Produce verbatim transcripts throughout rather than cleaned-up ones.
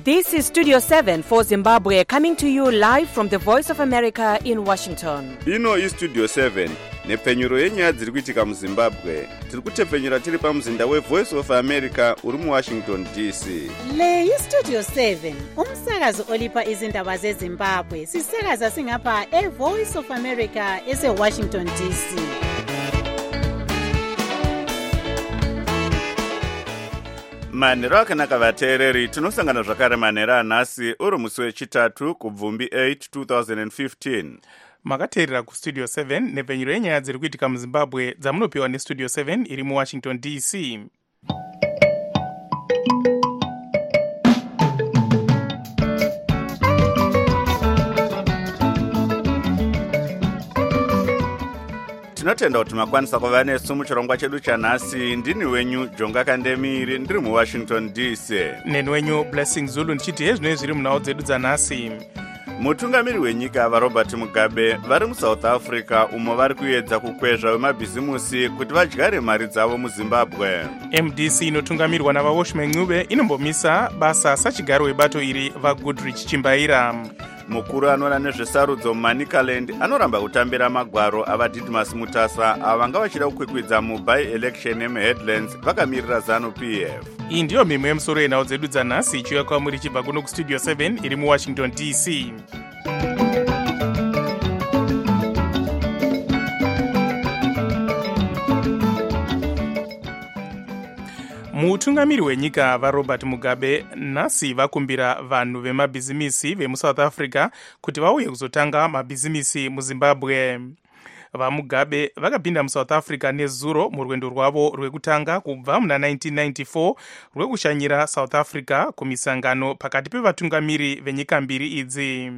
This is Studio seven for Zimbabwe, coming to you live from the Voice of America in Washington. Ino is Studio seven. Nepfenyuro yenyaya dziri kuitika muZimbabwe. Tiri kutepfenyura tiri pamuzinda weVoice of America uri muWashington D C. Le iStudio seven, umsakazo olipa izindaba zeZimbabwe. Sisakaza singapha eVoice of America eseWashington D C. Manhero akanaka vateereri, tinosangana zvakare manhero anhasi uri musi wechitatu kubvumbi eight twenty fifteen. Makateerera kuStudio seven nepfenyuro yenyaya dziri kuitika muZimbabwe dzamunopiwa neStudio seven iri muWashington D C. Tinotenda kuti makwanisa kuva nesu muchirongwa chedu chanhasi. Ndini wenyu Jonga Kandemiri, ndiri muWashington D C. Neni wenyu Blessing Zulu, ndichiti hezvinoi zviri munhau dzedu dzanhasi. Mutungamiri wenyika vaRobert Mugabe vari muSouth Africa umo vari kuedza kukwezva vemabhizimusi kuti vadyare mari dzavo muZimbabwe. M D C inotungamirwa navaWashman Ncube inombomisa basa sachigaro webato iri vaGoodrich Chimbaira. Mukuru anoona nezvesarudzo muManicaland anoramba kutambira magwaro avaDidmus Mutasa avanga vachida kukwikwidza muby-election yemuHeadlands vakamirira ZANU P F. Iyi ndiyo mhemho yemusoro yenhau dzedu dzanhasi ichiuya kwamuri ichibva kuno kuStudio seven iri muWashington D C. Mutungamiri wenyika vaRobert Mugabe nhasi vakumbira vanhu vemabhizimisi vemuSouth Africa kuti vauye kuzotanga mabhizimisi muZimbabwe. VaMugabe vakapinda muSouth Africa nezuro murwendo rwavo rwekutanga kubva muna nineteen ninety-four rwekushanyira South Africa kumisangano pakati pevatungamiri venyika mbiri idzi.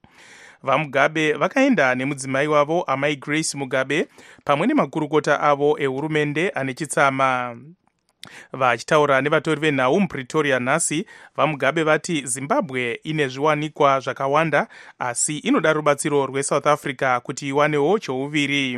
VaMugabe vakaenda nemudzimai wavo amai Grace Mugabe pamwe nemakurukota avo ehurumende ane chitsama. Vachitaura nevatori venhau muPretoria nhasi, vaMugabe vati Zimbabwe ine zviwanikwa zvakawanda asi inoda rubatsiro rweSouth Africa kuti iwanewo chouviri.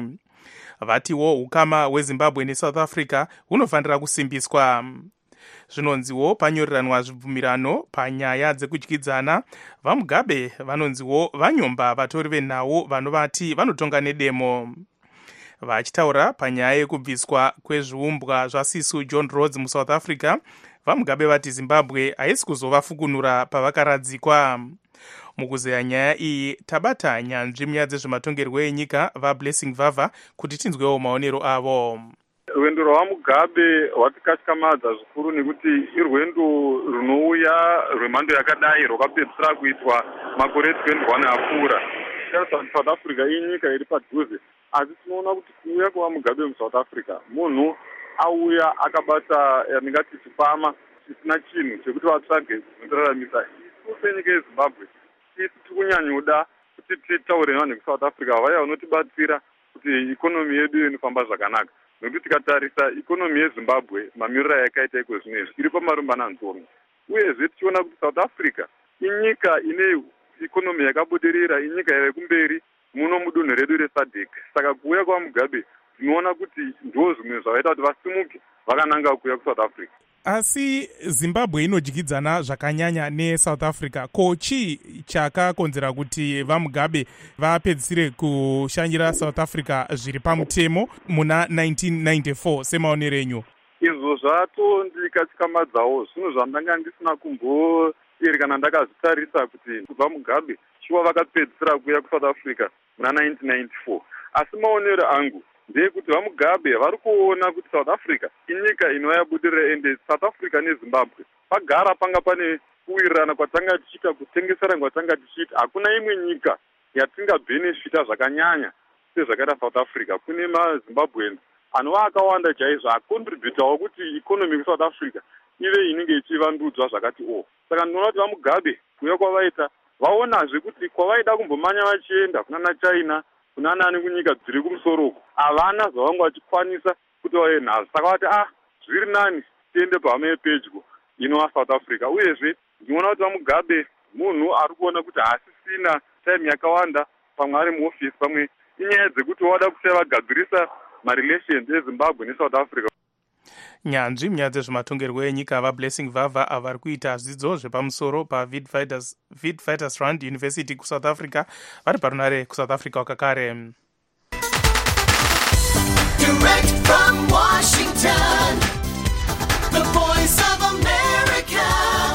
Vatiwo ukama hweZimbabwe neSouth Africa hunofanira kusimbiswa. Zvinonziwo panyoriranwa zvibvumirano panyaya dzekudyidzana, vaMugabe vanonziwo vanyomba vatori venhau vanovati vanotonga nedemo. Vachitaura panyaya yekubviswa kwezviumbwa zvaSisu John Rhodes muSouth Africa, vaMugabe vati Zimbabwe haisi kuzovafukunura pavakaradzikwa. Mukuzeya nyaya iyi tabata nyanzvi munyaya dzezvematongerwo enyika vaBlessing Vava kuti tinzwewo maonero avo. Rwendo rwaMugabe rwatikatyamadza zvikuru nekuti irwendo runouya rwemhando yakadai rwakapedzisira kuitwa makore twenty-one apfuura. South Africa inyika iri padhuze, asi tinoona kuti kuuya kwaMugabe muSouth Africa munhu auya akabata yatingati chipama chisina chinhu chekuti vatsvage kuzondiraramisa. Isu senyika yeZimbabwe isi tikunyanyoda kuti titaure nevanhu veSouth Africa vaya vanotibatsira kuti ikonomi yedu inofamba zvakanaka. Nokuti tikatarisa ikonomi yeZimbabwe mamiriro yakaita iko zvinezvi iri pamarumbana-nzombe. Uyezve tichiona kuti South Africa inyika ine ikonomi yakabudirira, inyika iri kumberi muno mudunhu redu reSADC. Saka kuuya kwaMugabe tinoona kuti ndo zvimwe zvavaita kuti vasimuke vakananga kuuya kuSouth Africa. Asi Zimbabwe inodyidzana zvakanyanya neSouth Africa. Ko chii chakakonzera kuti vaMugabe vapedzisire kushanyira South Africa zviri pamutemo muna nineteen ninety-four semaonero enyu? Izvo zvatondikatikamadzawo zvinhu zvandanga ndisina kumboeri kana ndakazvitarisa kuti kubva Mugabe chiva vakapedzisira kuuya kuSouth Africa muna nineteen ninety-four. Asi maonero angu ndeyekuti vaMugabe vari kuona kuti South Africa inyika inova yabudirira, ende South Africa neZimbabwe pagara panga pane kuwirirana kwatanga tichiita, kutengeserana kwatanga tichiita. Hakuna imwe nyika yatingabhenefita zvakanyanya sezvakaita South Africa. Kune maZimbabweans anova akawanda chaizvo akontributawo kuti ikonomi kuSouth Africa ive inenge ichivandudzwa zvakati o. Saka ndinoona kuti vaMugabe kuuya kwavaita vaonazve kuti kwavaida kumbomanya vachienda kunana China kuna nani kunyika dziri kumusoro havana zvavanga vachikwanisa kuti vauye nazvo. Saka vati ah zviri nani tiende pahama yepedyo inova South Africa. Uyezve ndinoona kuti vaMugabe munhu ari kuona kuti haasisina time yakawanda pamwe ari muofisi, pamwe inyaya dzekuti wada kusaya vagadzirisa marelations eZimbabwe neSouth Africa. nyanzvi munyaya dzezvematongerwo enyika vablessing vava ava vari kuita zvidzidzo zvepamusoro paWitwatersrand University kusouth africa vari parunare kusouth africa wakakare. Direct from Washington, the voice of America,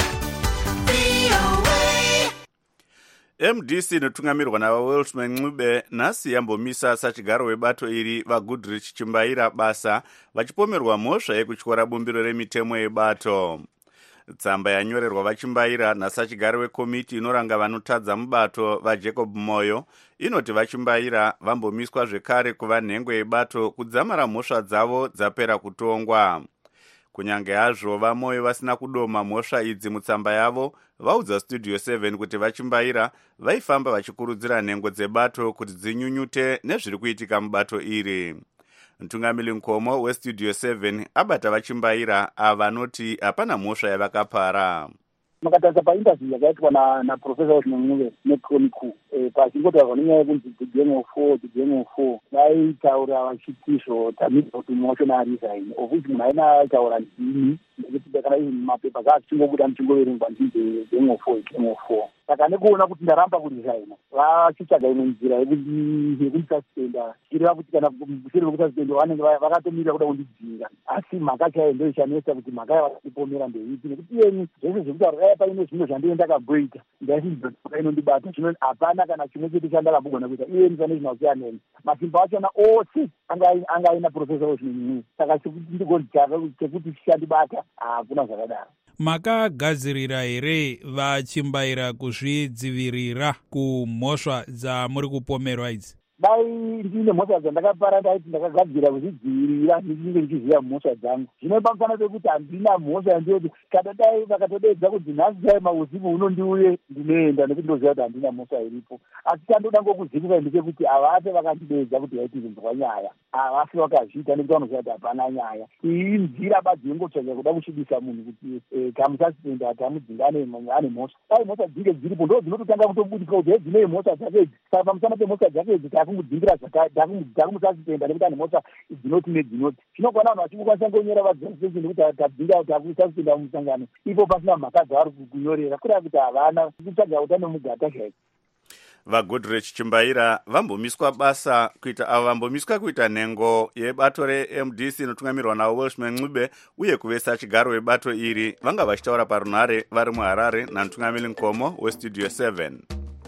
V O A. M D C inotungamirwa navaWelshman Ncube nhasi yambomisa sachigaro webato iri vaGoodrich Chimbaira basa vachipomerwa mhosva yekutyora bumbiro remitemo yebato. Tsamba yanyorerwa vaChimbaira nasachigaro wekomiti inoranga vanotadza mubato vaJacob Moyo inoti vaChimbaira vambomiswa zvekare kuva nhengo yebato kudzamara mhosva dzavo dzapera kutongwa. Kunyange hazvo vaMoyo vasina kudoma mhosva idzi mutsamba yavo, vaudza Studio seven kuti vaChimbaira vaifamba vachikurudzira nhengo dzebato kuti dzinyunyute nezviri kuitika mubato iri. Mtungamiri Nkomo weStudio seven abata vaChimbaira avanoti hapana mhosva yavakapara. Makatarisa painterview yakaitwa na na Professor Welshman Ncube nechronicle eh pachingotaurwa nenyaya yekuti the Gang of Four the Gang of Four vaitaura vachitizvo tamidza kuti motion resign of which munhu aina aitaura ndini nekuti kana izvi mapepa zvachingobuda muchingoverengwa ndii the Gang of Four the Gang of Four. Saka nekuona kuti ndaramba kuresigna vachitsvaga imwe nzira yekundisasipenda chireva kuti kana mushure mekusasipenda vanenge vakatomira kuda kundidzinga asi mhaka chayo ndo ichanetsa kuti mhaka yavachipomera ndeipi nekuti iyeni zvese zvekutaura paine zvimwe zvandiye ndakagoita ndaisizotoka inondibata zvino hapana kana chimwe chete chandakambogona kuita iyeni pane zvinausiyaneni masimba achona ose anga aina Professor Welshman Ncube. Saka chekuti ndigondichava chekuti chandibata hakuna zvakadaro. Makagadzirira here vaChimbaira kuzvidzivirira kumhosva dzamuri kupomerwa idzi? Dai ndine mhosva dzandakapara ndaiti ndakagadzira kuzvidzivirira ndichinge ndichiziva mhosva dzangu. Zvino pamusana pekuti handina mhosva ndiyoti kana dai vakatodedza kuti nhasi chai mausiku unondiuye ndinoenda nekuti ndoziva kuti handina mhosva iripo. Asi chandoda ngokuzivisa ndechekuti havasi vakandidedza kuti haiti zvinzwa nyaya. Havasi vakazviita nekuti vanoziva kuti hapana nyaya. Iyi nzira badzi yengotsvaga kuda kushibisa munhu kuti tamusasipenda tamudzingane ane mhosva. Dai mhosva dzinge dziripo ndo dzinototanga kutobudika kuti hedzinei mhosva dzake idzi. Saka pamusana pemhosva dzake idzi kumudzingira dzakamusasipenda nekuti ane mhosva dzinoti nedzinoti. Zvinogona vanhu vachingokwanisa ngonyora vadzosesi nekuti tabvinga takusasipenda mumusangano ipo pasina mhaka dzavari kunyorera kureva kuti havana kutsvaga utano mugata chaiko. VaGoodrich Chimbaira vambomiswa basa kuita avo vambomiswa kuita nhengo yebato reM D C inotungamirwa naWelshman Ncube uye kuvesa chigaro webato iri vanga vachitaura parunhare vari muHarare naMtungamiri Nkomo weStudio seven.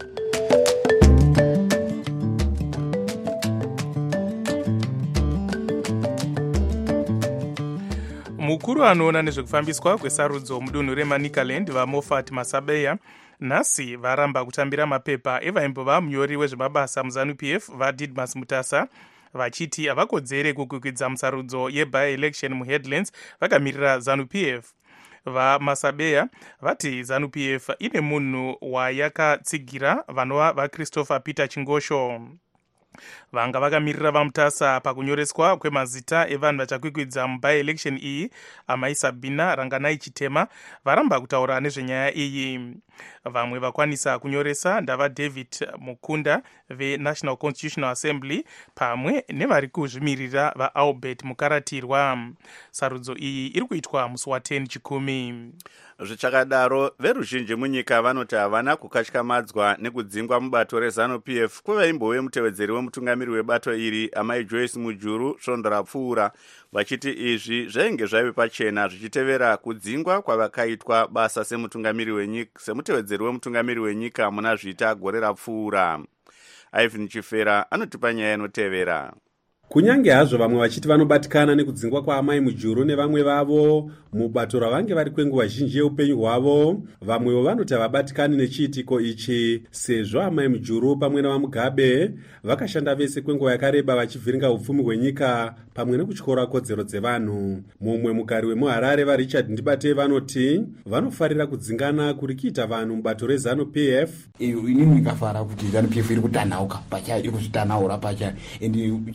Mukuru anoona nezvekufambiswa kwesarudzo mudunhu reManicaland vaMoffat Masabeya nhasi varamba kutambira mapepa evaimbova munyori wezvemabasa muZANU P F vaDidmus Mutasa vachiti havakodzere kukwikwidza musarudzo yeby-election muHeadlands vakamirira ZANU P F. VaMasabeya vati ZANU P F ine munhu wayakatsigira vanova vaChristopher Peter Chingosho. Vanga vakamirira vaMutasa pakunyoreswa kwemazita evanhu vachakwikwidza muby-election iyi Amai Sabina Ranganai Chitema varamba kutaura nezvenyaya iyi. Vamwe vakwanisa kunyoresa ndava David Mukunda veNational Constitutional Assembly pamwe nevari kuzvimirira vaAlbert Mukaratirwa. Sarudzo iyi iri kuitwa musi wa10 chikumi. Zvichakadaro veruzhinji munyika vanoti havana kukatyamadzwa nekudzingwa mubato reZANU P F kwevaimbove mutevedzeri wemutungamiri webato iri Amai Joyce Mujuru Svondorapfuura vachiti izvi zvainge zvaive pachena zvichitevera kudzingwa kwavakaitwa basa semutungamiri wenyika semutevedzeri wemutungamiri wenyika muna zvita gore rapfuura. Ivan Chifera anotipa nyaya inotevera. Kunyange hazvo vamwe vachiti vanobatikana nekudzingwa kwaamai Mujuru nevamwe vavo mubato ravange vari kwenguva zhinji yeupenyu hwavo, vamwewo vanoti havabatikani nechiitiko ichi sezvo amai Mujuru pamwe navaMugabe vakashanda vese kwenguva yakareba vachivhiringa upfumi hwenyika pamwe nekutyora kodzero dzevanhu. Mumwe mugari wemuHarare vaRichard Ndibate vanoti vanofarira kudzingana kuri kuita vanhu mubato reZANU P F. Inini ndikafara kuti ZANU P F iri kutanhauka pachayo, iri kuzvitanhaura pachayo, ende chirumbo chacho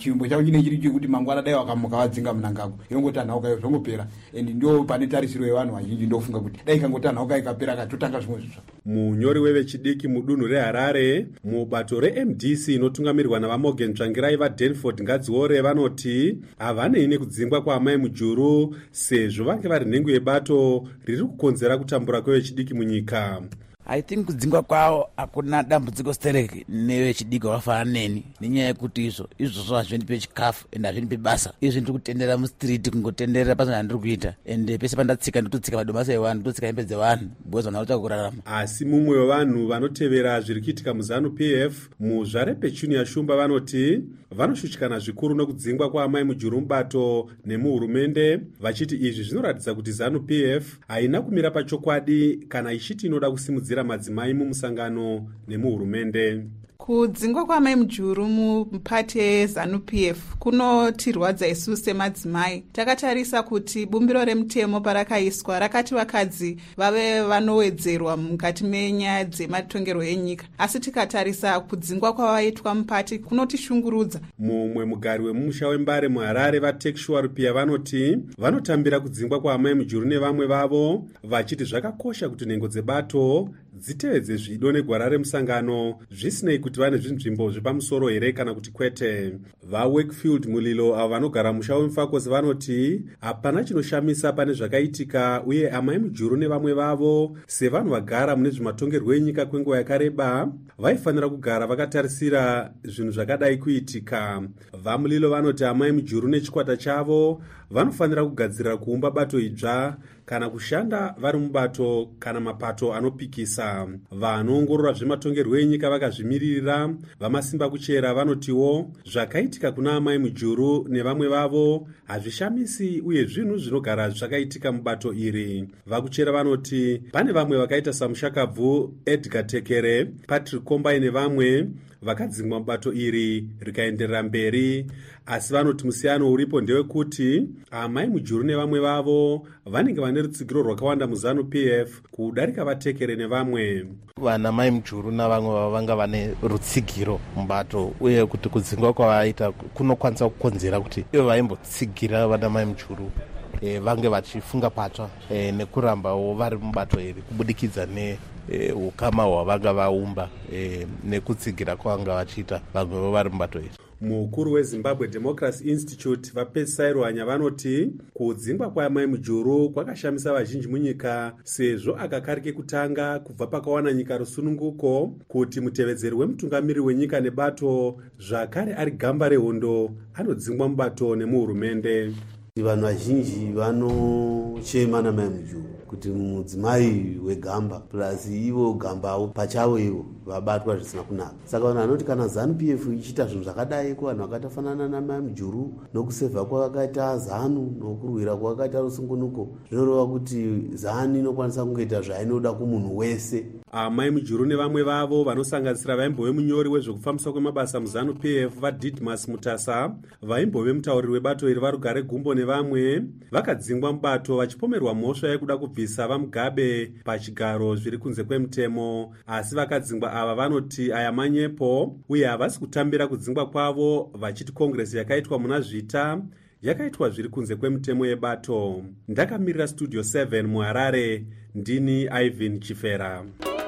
chine chiri chekuti mangwana dai wakamuka wadzinga munangako inongoti anhauka iyo zvongopera and ndo pane tarisiro yevanhu vazhinji ndofunga kuti dai ikangoti anhauka ikapera akatotanga zvimwe zvitsva. munyori wevechidiki mudunhu reharare mubato reM D C inotungamirirwa navamogen tsvangirai vadanford ngadziore vanoti havanei nekudzingwa kwaamai mujuru sezvo vange vari nhengo yebato riri kukonzera kutambura kwevechidiki munyika. I think kudzingwa kwavo hakuna dambudziko stereki nevechidiki vakafanana neni nenyaya yekuti izvo izvozvo hazvindipe chikafu ende hazvindipe basa. izvi ndiri kutendera mustriti kungotenderera pasina handiri kuita ende pese pandatsika ndototsika madomasi evanhu ndototsika hembe dzevanhu because vanhu vakuta kurarama. asi mumwe wevanhu vanotevera zviri kuitika muzanu P F muzvare Petunia Shumba vanoti vanoshushikana zvikuru nokudzingwa kwaamai mujuru mubato nemuhurumende vachiti izvi zvinoratidza kuti zanu P F haina kumira pachokwadi kana ichiti inoda kusimudzira madzimai mumusangano nemuhurumende. kudzingwa kwaamai mujuru mupati yezanu P F kunotirwadza isu semadzimai. takatarisa kuti bumbiro remutemo parakaiswa rakati vakadzi vave vanowedzerwa mukati menyaya dzematongerwo enyika, asi tikatarisa kudzingwa kwavaitwa mupati kunotishungurudza. mumwe mugari wemumusha wembare muharare vatekshwar pia vanoti vanotambira kudzingwa kwaamai mujuru nevamwe vavo vachiti zvakakosha kuti nhengo dzebato dzitevedze zvido negwara remusangano zvisinei kuti vane zvinzvimbo zvepamusoro here kana kuti kwete. vaWakefield mulilo avo vanogara musha wemufakos vanoti hapana chinoshamisa pane zvakaitika uye amai mujuru nevamwe vavo sevanhu vagara mune zvimatongerwo enyika kwenguva yakareba vaifanira kugara vakatarisira zvinhu zvakadai kuitika. vamulilo vanoti amai mujuru nechikwata chavo vanofanira kugadzirira kuumba bato idzva kana kushanda vari mubato kana mapato anopikisa. vanoongorora zvematongerwo enyika vakazvimiririra vamasimba kuchera vanotiwo zvakaitika kuna amai mujuru nevamwe vavo hazvishamisi uye zvinhu zvinogara zvakaitika mubato iri. vakuchera vanoti pane vamwe vakaita samushakabvu Edgar Tekere, Patrick Kombai nevamwe vakadzingwa mubato iri rikaenderera mberi, asi vanoti musiyano uripo ndewekuti amai mujuru nevamwe vavo vanenge vane rutsigiro rwakawanda muzanu P F kudarika vatekere nevamwe. vana mai mujuru navamwe vavo vanga vane rutsigiro mubato uye kuti kudzingwa kwavaita kunokwanisa kukonzera kuti ivo vaimbotsigira vana mai mujuru e, vange vachifunga patsva e, nekurambawo vari mubato iri kubudikidza ne E, ukama hwavanga vaumba e, nekutsigira kwavanga vachiita vamwevo vari mubato iri. mukuru weZimbabwe Democracy Institute vapesairwanya vanoti kudzingwa kwaamai mujuru kwakashamisa vazhinji munyika sezvo akakarike kutanga kubva pakawana nyika rusununguko kuti mutevedzeri wemutungamiri wenyika nebato zvakare ari gamba rehondo anodzingwa mubato nemuhurumende. vanhu vazhinji vanochema namai mujuru kuti mudzimai wegamba plus ivo gambavo pachavo ivo vabatwa zvisina kunaka. saka vanhu vanoti kana zanu P F ichiita zvinhu zvakadai kuvanhu vakatafanana namai mujuru nokusevha kwavakaita zanu nokurwira kwavakaita rusungunuko zvinoreva kuti zanu inokwanisa kungoita zvainoda kumunhu wese. amai mujuru nevamwe vavo vanosanganisira vaimbove munyori wezvekufambiswa kwemabasa muzanu P F vaDidmas Mutasa, vaimbove mutauriri webato iri varugare gumbo nevamwe vakadzingwa mubato vachipomerwa mhosva yekuda kubvisa vamugabe pachigaro zviri kunze kwemutemo, asi vakadzingwa ava vanoti aya manyepo uye havasi kutambira kudzingwa kwavo vachiti kongresi yakaitwa muna zvita yakaitwa zviri kunze kwemutemo yebato. ndakamirira studio seven muharare ndini Ivan Chifera.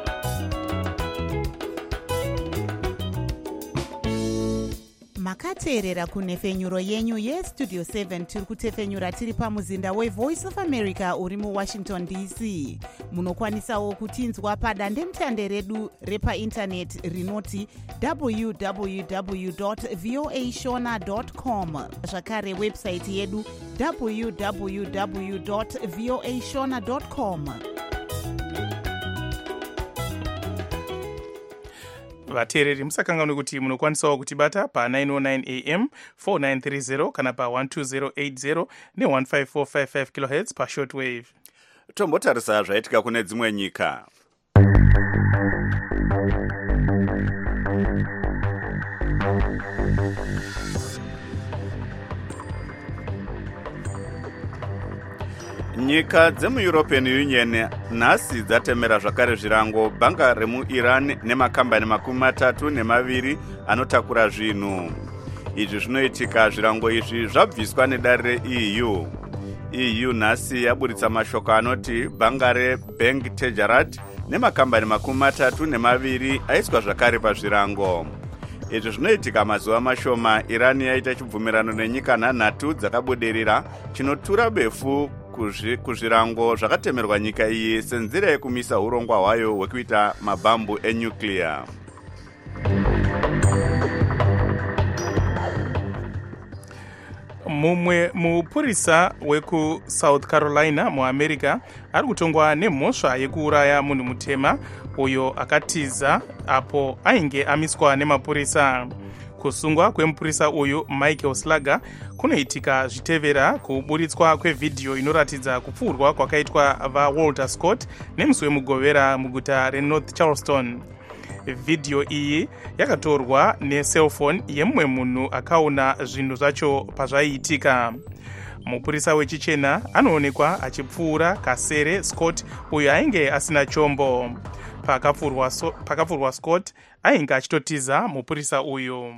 makateerera kunhefenyuro yenyu yestudio seven tiri kutefenyura tiri pamuzinda wevoice of America uri muwashington D C. munokwanisawo kutinzwa padandemutande redu repaindaneti rinoti w w w dot voa shona dot com, zvakare website yedu w w w dot voa shona dot com. vateereri musakanganwe kuti munokwanisawo kutibata pa nine oh nine a m four nine three zero kana pa one two zero eight zero ne one five four five five kilohertz pa shortwave. tombotarisa zvaitika kune dzimwe nyika. nyika dzemueuropean union nhasi dzatemera zvakare zvirango bhanga remuiran nemakambani makumi matatu nemaviri anotakura zvinhu. izvi zvinoitika zvirango izvi zvabviswa nedare re-E U. E U nhasi yaburitsa mashoko anoti bhanga reBank Tejarat nemakambani makumi matatu nemaviri aiswa zvakare pazvirango. Izvi zvinoitika mazuva mashoma Iran yaita chibvumirano nenyika nhanhatu dzakabudirira chinotura befu kuzvirango zvakatemerwa nyika iyi senzira yekumisa urongwa hwayo hwekuita mabhambu enuclear. Mumwe mupurisa wekuSouth Carolina muAmerica ari kutongwa nemhosva yekuuraya munhu mutema uyo akatiza apo ainge amiswa nemapurisa. Kusungwa kwemupurisa uyu Michael Slager kunoitika zvitevera kuburitswa kwevhidhiyo inoratidza kupfurwa kwakaitwa vaWalter Scott nemusi wemugovera muguta reNorth Charleston. Vhidhiyo iyi yakatorwa necellphone yemumwe munhu akaona zvinhu zvacho pazvaiitika. Mupurisa wechichena anoonekwa achipfuura kasere Scott uyo ainge asina chombo. Pakapfurwa so, pakapfurwa Scott ainge achitotiza mupurisa uyu.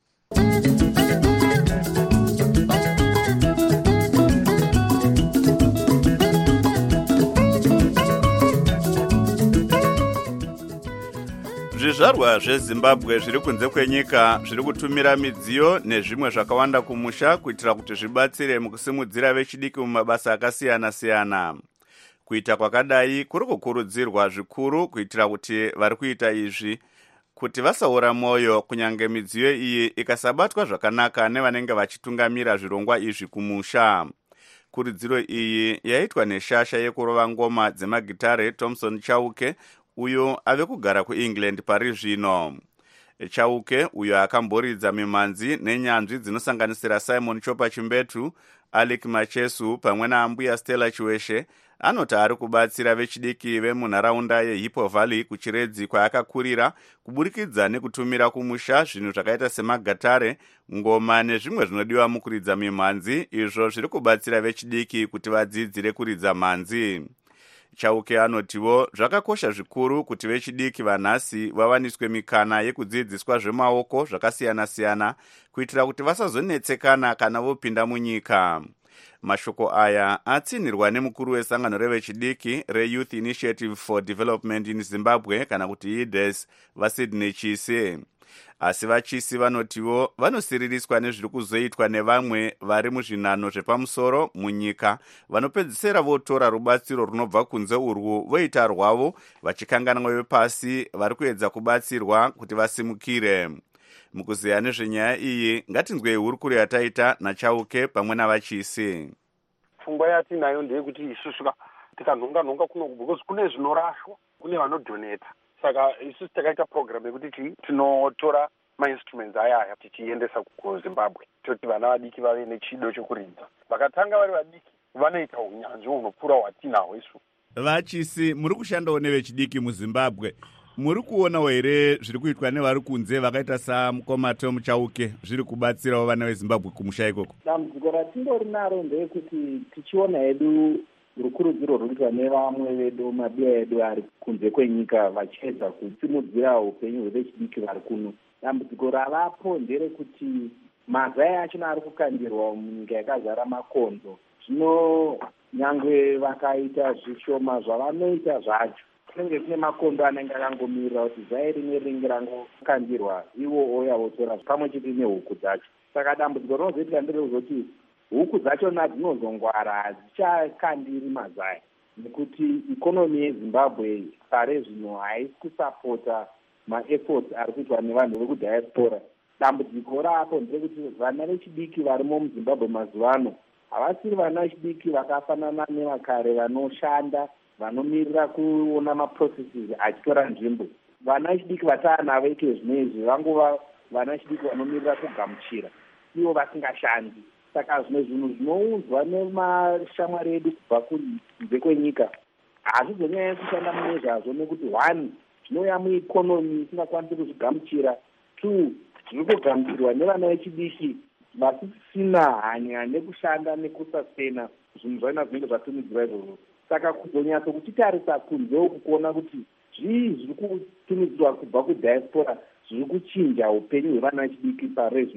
Zvizvarwa zveZimbabwe zviri kunze kwenyika zviri kutumira midziyo nezvimwe zvakawanda kumusha kuitira kuti zvibatsire mukusimudzira vechidiki mumabasa akasiyana-siyana. Kuita kwakadai kuri kukurudzirwa zvikuru kuitira kuti vari kuita izvi kuti vasaora mwoyo kunyange midziyo iyi ikasabatwa zvakanaka nevanenge vachitungamira zvirongwa izvi kumusha. Kurudziro iyi yaitwa neshasha yekurova ngoma dzemagitare Thompson Chauke uyo ave kugara kuEngland pari zvino. Chauke uyo akamboridza mimhanzi nenyanzvi dzinosanganisira Simon Chopa Chimbetu, Alec Machesu pamwe naambuya Stella Chiweshe anoti ari kubatsira vechidiki vemunharaunda yeHippo Valley kuchiredzi kwaakakurira kuburikidza nekutumira kumusha zvinhu zvakaita semagatare, ngoma nezvimwe zvinodiwa mukuridza mimhanzi, izvo zviri kubatsira vechidiki kuti vadzidzire kuridza mhanzi. Chauke anotiwo zvakakosha zvikuru kuti vechidiki vanhasi vawaniswe mikana yekudzidziswa zvemaoko zvakasiyana-siyana kuitira kuti vasazonetsekana kana vopinda munyika. Mashoko aya atsinirwa nemukuru wesangano revechidiki reYouth Initiative for Development in Zimbabwe kana kuti Y I D E S vaSydney Chisi. Asi vachisi vanotiwo vanosiririswa nezviri kuzoitwa nevamwe vari muzvinhano zvepamusoro munyika vanopedzisira votora rubatsiro runobva kunze urwu voita rwavo vachikanganwa vepasi vari kuedza kubatsirwa kuti vasimukire. Mukuziya nezvenyaya iyi ngatinzwei hurukuro yataita naChauke pamwe navachisi. Pfungwa yatinayo ndeyekuti isusu tikanhonga nhonga kuno because kune zvinorashwa, kune vanodoneta. Saka isusu takaita program yekuti tinotora mainstruments aya aya tichiendesa kuZimbabwe toti vana vadiki vave nechido chokuridza. Vakatanga vari vadiki vanoita unyanzvi hunopfuura hwatinahwo isu. Vachisi muri kushandawo nevechidiki muZimbabwe. Muri kuonawo here zviri kuitwa nevari kunze vakaita samukoma Tom Chauke zviri kubatsirawo vana veZimbabwe kumusha ikoko? Dambudziko ratindori naro ndeyekuti tichiona hedu rukurudziro rwunoitwa nevamwe vedu mabiya edu ari kunze kwenyika vachiedza kusimudzira upenyu hwevechidiki vari kuno. Dambudziko ravapo nderekuti mazai achona ari kukandirwa munyika yakazara makonzo. Zvino nyangwe vakaita zvishoma zvavanoita zvacho kunenge kune makondo anenge akangomirira kuti zai rimwe ringe rangokandirwa iwo oya votora pamwe chete nehuku dzacho. Saka dambudziko rinozoitika nderekuti huku dzachona dzinozongwara hadzichakandiri mazai nekuti ikonomi yeZimbabwe pare zvino haisi kusapota maefforts ari kuitwa nevanhu vekudiaspora. Dambudziko rapo nderekuti vana vechidiki varimo muZimbabwe mazuva ano havasiri vana vechidiki vakafanana nevakare vanoshanda vanomirira kuona maprocesses achitora nzvimbo. Vana vechidiki vataanavo ike zvinezvi vangova vana vechidiki vanomirira kugamuchira ivo vasingashandi. Saka zvimwe zvinhu zvinounzwa nemashamwari edu kubva kunze kwenyika hazvizonyanya kushanda mune zvazvo nekuti one zvinouya muikonomi isingakwanisi kuzvigamuchira, two zviri kugamuchirwa nevana vechidiki vasisina hanya nekushanda nekusastena zvinhu zvaina zvinenge zvatumidzirwa izvozvo. Saka kuzonyatso kuchitarisa kunze uku kuona kuti zvii zviri kutumidzirwa kubva kudiaspora zviri kuchinja upenyu hwevana vechidiki pare zvino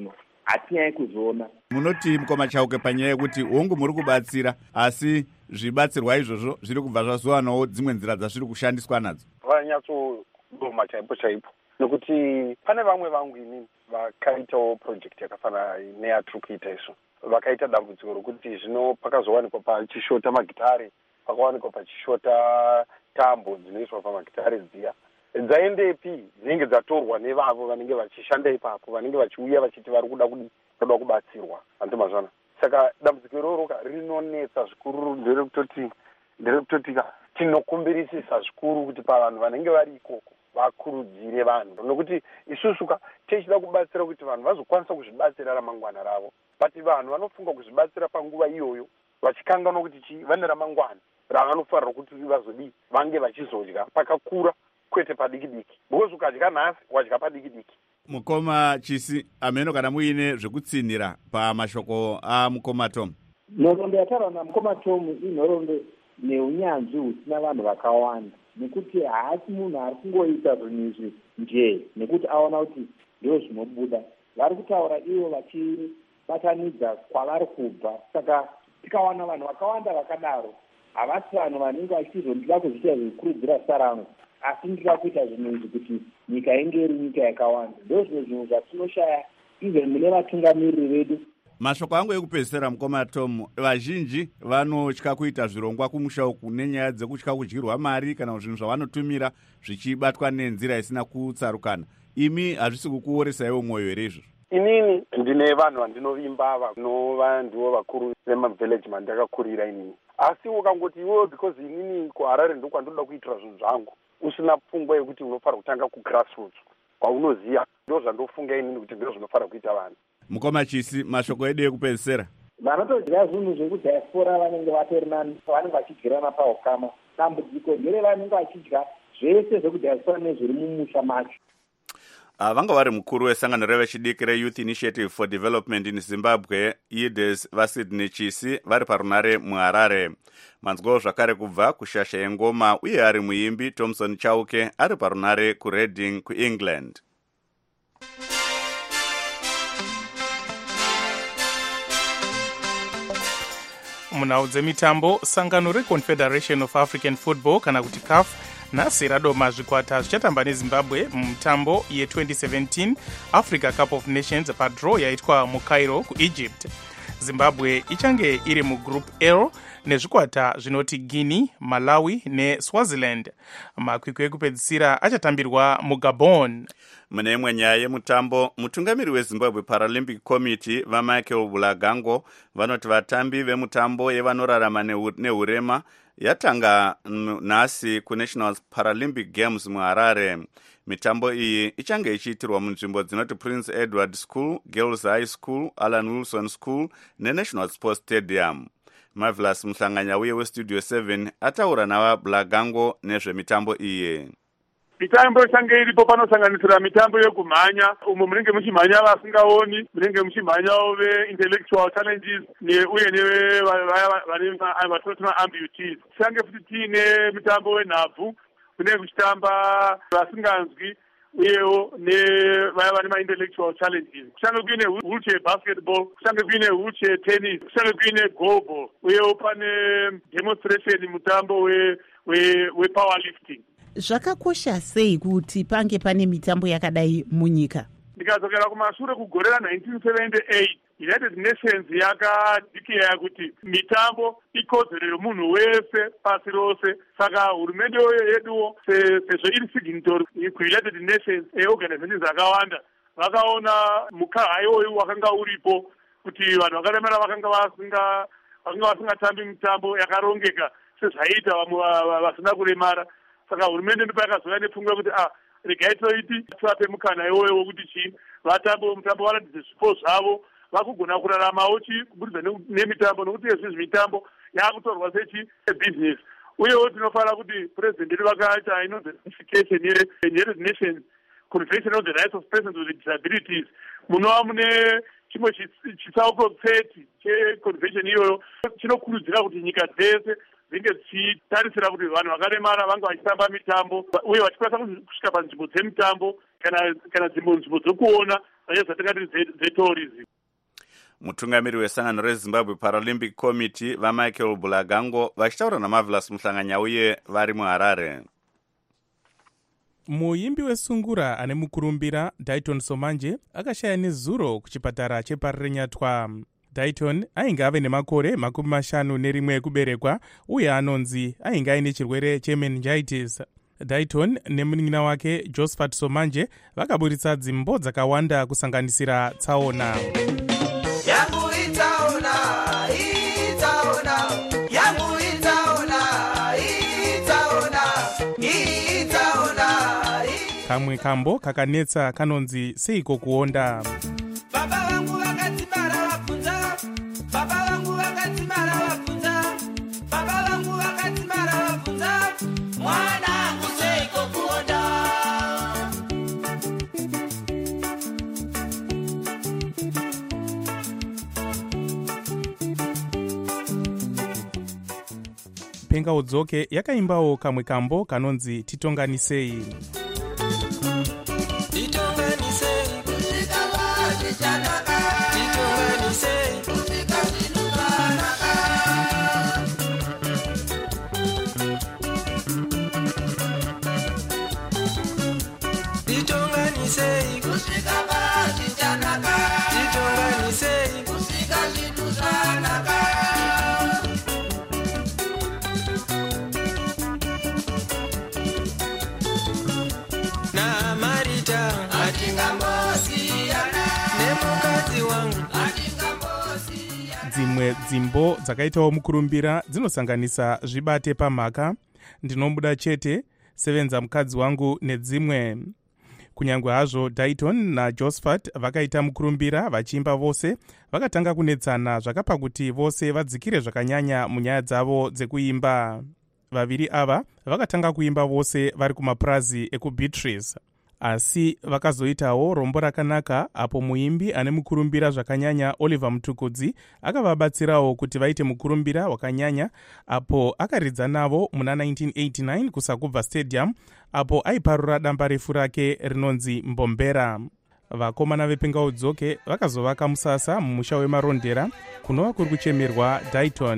hatinyai kuzviona. Munoti Mukoma Chauke panyaya yekuti hongu muri kubatsira asi zvibatsirwa izvozvo zviri kubva zvazowanawo dzimwe nzira dzazviri kushandiswa nadzo? Vanyatsodoma chaipo chaipo nekuti pane vamwe vangu inini vakaitawo project yakafanana neyatiri kuita isu, vakaita dambudziko rokuti zvino pakazowanikwa pachishota magitare, pakawanikwa pachishota tambo dzinoiswa pamagitare dziya, dzaendepi dzinenge dzatorwa nevavo vanenge vachishanda ipapo, vanenge vachiuya vachiti vari kuda kuda kubatsirwa andimazvana. Saka dambudziko iroro rinonetsa zvikuru, nderekutoti nderekutoti tinokumbirisisa zvikuru kuti pavanhu vanenge vari ikoko vakurudzire vanhu, nokuti isusuka tichida kubatsira kuti vanhu vazokwanisa kuzvibatsira ramangwana ravo, but vanhu vanofunga kuzvibatsira panguva iyoyo vachikanganwa kuti vane ramangwana ravanofanira kuti vazodii vange vachizodya pakakura kwete padiki diki, because ukadya nhasi wadya padiki diki. Mukoma Chisi, ameno kana muine zvekutsinhira pamashoko aMukoma Tom? Nhoroondo yataurwa naMukoma Tom inhoroondo neunyanzvi husina vanhu vakawanda, nekuti haasi munhu ari kungoita zvinhu izvi njee nekuti aona kuti ndizvo zvinobuda. Vari kutaura ivo vachibatanidza kwavari kubva. Saka tikawana vanhu vakawanda vakadaro, havasi vanhu vanenge vachizondida kuzviita zvikurudzira zita rangu, asi ndida kuita zvinhu izvi kuti nyika inge iri nyika yakawanda. Ndizvo zvimwe zvinhu zvatinoshaya even mune vatungamiriri vedu. Mashoko angu ekupedzisira Mukoma Tom, vazhinji vanotya kuita zvirongwa kumusha uku nenyaya dzekutya kudyirwa mari kana zvinhu zvavanotumira zvichibatwa nenzira isina kutsarukana. Imi hazvisi kukuoresaiwo mwoyo here izvozvo? Inini ndine vanhu vandinovimba vanova ndivo vakuru vemavillage mandakakurira inini, asi ukangoti iwewe because inini kuHarare ndiko kwandoda kuitira zvinhu zvangu usina pfungwa yekuti unofanira kutanga kugrassroots kwaunoziya, ndo zvandofunga inini kuti ndizvo zvinofanira kuita vanhu. Mukoma Chisi, mashoko edu ekupedzisira. Vanotodya zvinhu zvekudiaspora vanenge vatori nani, vanenge vachidyirana paukama. Dambudziko ndere vanenge vachidya zvese zvekudiaspora nezviri mumusha macho. Vanga vari mukuru wesangano revechidiki reYouth Initiative for Development in Zimbabwe, Y D E S, vaSydney Chisi, vari parunare muHarare. Manzwawo zvakare kubva kushasha yengoma uye ari muimbi Thomson Chauke ari parunare kuReading kuEngland. Munhau dzemitambo, sangano reConfederation of African Football kana kuti C A F nhasi radoma zvikwata zvichatamba neZimbabwe mutambo ye-twenty seventeen Africa Cup of Nations padraw yaitwa muCairo kuEgypt. Zimbabwe ichange iri mugroup L nezvikwata zvinoti Guinea, Malawi neSwaziland. Makwikwi ekupedzisira achatambirwa muGabon. Mune imwe nyaya yemutambo, mutungamiri weZimbabwe Paralympic Committee vaMichael Bulagango vanoti vatambi vemutambo yevanorarama nehurema yatanga nhasi kuNational Paralympic Games muHarare. Mitambo iyi ichange ichiitirwa munzvimbo dzinoti Prince Edward School, Girls High School, Alan Wilson School neNational Sports Stadium. Marvelous Muhlanganya uye weStudio seven ataura navaBulagango nezvemitambo iyi. Mitambo ichange iripo panosanganisira mitambo yekumhanya, umo munenge muchimhanya vasingaoni, munenge muchimhanyawo ve-intellectual challenges uye nevatinoti amputees. Tichange futi tiine mitambo wenhabvu, kunenge kuchitamba vasinganzwi uyewo nevaya vane ma-intellectual challenges. Kuchange kuine wheelchair basketball, kuchange kuine wheelchair tennis, kuchange kuine goalball, uyewo pane demonstration mutambo we-powerlifting. Zvakakosha sei kuti pange pane mitambo yakadai munyika? Ndikadzokera kumashure kugore ra-nineteen seventy-eight, United Nations yakadhikira kuti mitambo ikodzero yemunhu wese pasi rose. Saka hurumende yeduwo sezvo iri signatory kuUnited Nations eorganizations dzakawanda, vakaona mukaha iwoyu wakanga uripo kuti vanhu vakaremera vakanga vasinga vakanga vasingatambi mitambo yakarongeka sezvaita vamwe vasina kuremara. Saka hurumende ndipo yakazouya nepfungwa kuti ah regai toiti tivape mukana iwoyo wokuti chii vatambe mutambo, varatidze zvipo zvavo, vakugona kuraramawo chi kubudikidza nemitambo, nokuti izvi mitambo yakutorwa sechi business. Uyewo tinofanira kuti president edu vakaita inonzi ratification yeUnited Nations Convention on the Rights of Persons with Disabilities, munova mune chimwe chitsauko thirty checonvention iyoyo chinokurudzira kuti nyika dzese dzinge dzichitarisira kuti vanhu vakaremara vange vachitamba mitambo uye vachikwanisa kusvika panzvimbo dzemitambo kana kana nzvimbo nzvimbo dzokuona zvacho zvatingati dzetourism. mutungamiri wesangano rezimbabwe paralympic committee vamichael bulagango vachitaura namarvelous muhlanganya uye vari muharare. muimbi wesungura ane mukurumbira Dayton Somanje akashaya nezuro kuchipatara cheparenyatwa. Dayton ainge ave nemakore makumi mashanu nerimwe ekuberekwa uye anonzi ainge aine chirwere chemeningitis. Dayton nemunin'ina wake Josephat Somanje vakaburitsa dzimbo dzakawanda kusanganisira tsaona. Yangu itaona, itaona, yangu itaona, itaona, itaona. Kamwe kambo kakanetsa kanonzi seiko kuonda. Baba wangu wakatibara wapunza, baba wangu wakatibara wapunza, baba wangu wakatibara wapunza, mwanangu seiko kuonda. Penga Udzoke yakaimbawo kamwe kambo kanonzi titonganisei. Titonganisei, kusika wazi chanaka. Titonganisei, kusika zinukanaka. Titonganisei, kusika wazi chanaka. Titonganisei, kusika zinukanaka. Na Marita atingambosiyana nemukadzi wangu atingambosiyana. Dzimwe dzimbo dzakaitawo mukurumbira dzinosanganisa zvibate pamhaka, ndinobuda chete, sevenza mukadzi wangu nedzimwe. Kunyangwe hazvo Dayton naJosephat vakaita mukurumbira vachiimba vose vakatanga kunetsana zvakapa kuti vose vadzikire zvakanyanya munyaya dzavo dzekuimba. Vaviri ava vakatanga kuimba vose vari kumapurazi ekuBeatrice, asi vakazoitawo rombo rakanaka apo muimbi ane mukurumbira zvakanyanya Oliver Mutukudzi akavabatsirawo kuti vaite mukurumbira wakanyanya apo akaridza navo muna nineteen eighty-nine kuSakubva Stadium apo aiparura damba refu rake rinonzi Mbombera. Vakomana vepenga Udzoke vakazovaka musasa mumusha wemarondera kunova kuri kuchemerwa Dayton.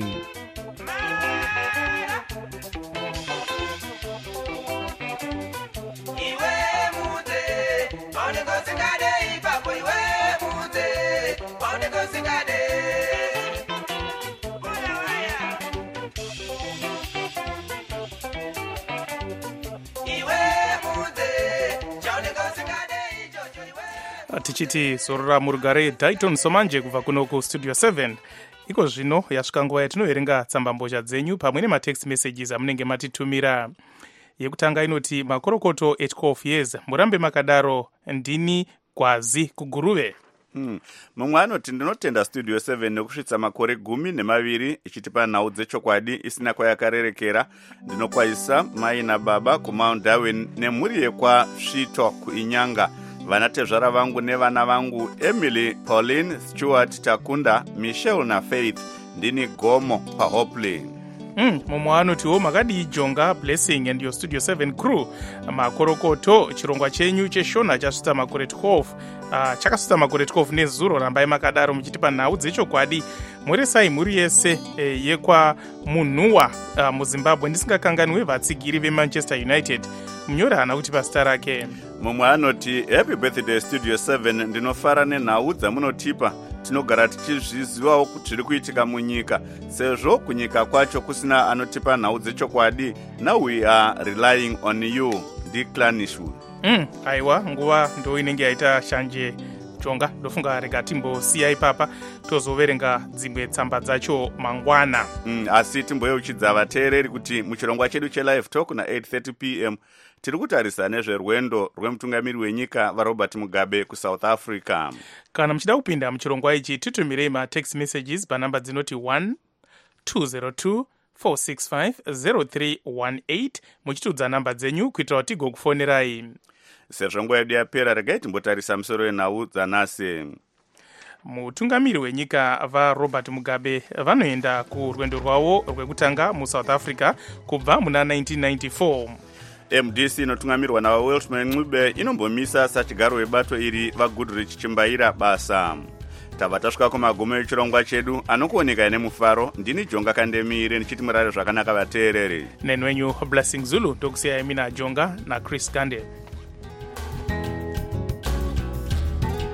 Tichiti zorora murugare Dayton Somanje kubva kuno kustudio seven. Iko zvino yasvika nguva yatinoverenga tsambambozha dzenyu pamwe nematext messages amunenge matitumira. Yekutanga inoti makorokoto at twelve years murambe makadaro, ndini Gwazi kuGuruve. Hmm. Mumwe anoti ndinotenda studio seven nekusvitsa makore gumi nemaviri ichitipa nhau dzechokwadi isina kwayakarerekera. Ndinokwaisa mai nababa kuMount Darwin nemhuri yekwasvito kuInyanga. Vanatezvara vangu nevana vangu Emily, Pauline, Stuart, Takunda, Michelle na Faith. Ndini Gomo paHopley. Mm, mumwe anotiwo makadi Jonga, Blessing and your Studio seven crew. Makorokoto chirongwa chenyu cheshona chasvitsa makore twelve. Uh, chakasvitsa makore twelve nezuro rambai makadaro muchitipa nhau dzechokwadi. Muresai mhuri yese eh, yekwa Munhuwa uh, muZimbabwe ndisingakanganwe vatsigiri veManchester United. Munyora hana kuti pasita rake. Mumwe anoti happy birthday Studio seven, ndinofara nenhau dzamunotipa. Tinogara tichizvizivawo kuti zviri kuitika munyika, sezvo kunyika kwacho kusina anotipa nhau dzechokwadi. Now we are relying on you. Declanishu. Mm, aiwa nguva ndo inenge yaita shanje Jonga. Ndofunga rega timbosiya ipapa tozoverenga dzimwe tsamba dzacho mangwana. Mm, asi timboyeuchidza vateereri kuti muchirongwa chedu chelive talk na eight thirty p m tiri kutarisa nezverwendo rwemutungamiri wenyika vaRobert Mugabe kuSouth Africa. Kana muchida kupinda muchirongwa ichi titumirei matext messages panamba dzinoti one two zero two four six five zero three one eight muchitudza namba dzenyu kuitira kuti tigokufonerai. Sezvo nguva yedu yapera, regai timbotarisa musoro wenhau dzanhasi. Mutungamiri wenyika vaRobert Mugabe vanoenda kurwendo rwavo rwekutanga muSouth Africa kubva muna nineteen ninety-four. M D C inotungamirwa navaWelshman Ncube inombomisa sachigaro webato iri vaGoodrich Chimbaira basa. tabva tasvika kumagumo echirongwa chedu anokuoneka nemufaro. Ndini Jonga Kandemire ndichiti murare zvakanaka vateereri. Nenwenyu Blessing Zulu tokusiyai mina Jonga na Chris Kande.